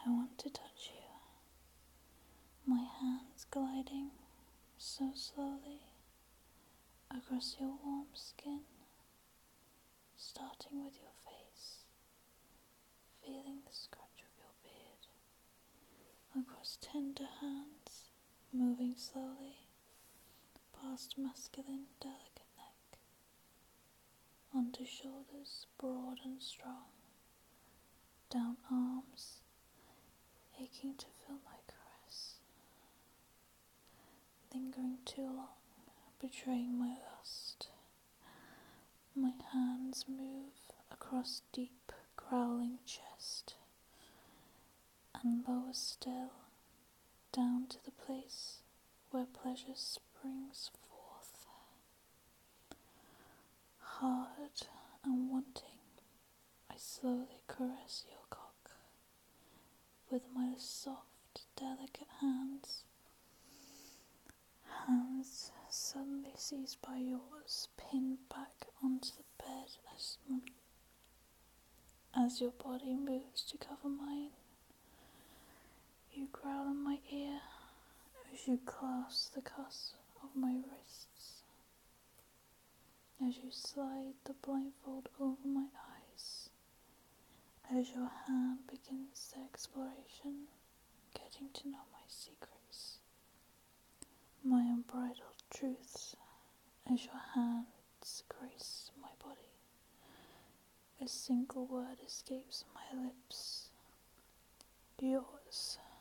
I want to touch you, my hands gliding so slowly across your warm skin, starting with your face, feeling the scratch of your beard, across tender hands, moving slowly past masculine delicate neck, onto shoulders broad and strong, down arms, aching to feel my caress, lingering too long, betraying my lust. My hands move across deep, growling chest, and lower still, down to the place where pleasure springs forth. Hard and wanting, I slowly caress your cock with my soft, delicate hands. Hands suddenly seized by yours, pinned back onto the bed as your body moves to cover mine. You growl in my ear as you clasp the cuffs of my wrists, as you slide the blindfold over my eyes, as your hand begins the exploration, getting to know my secrets, my unbridled truths, as your hands grace my body. A single word escapes my lips. Yours.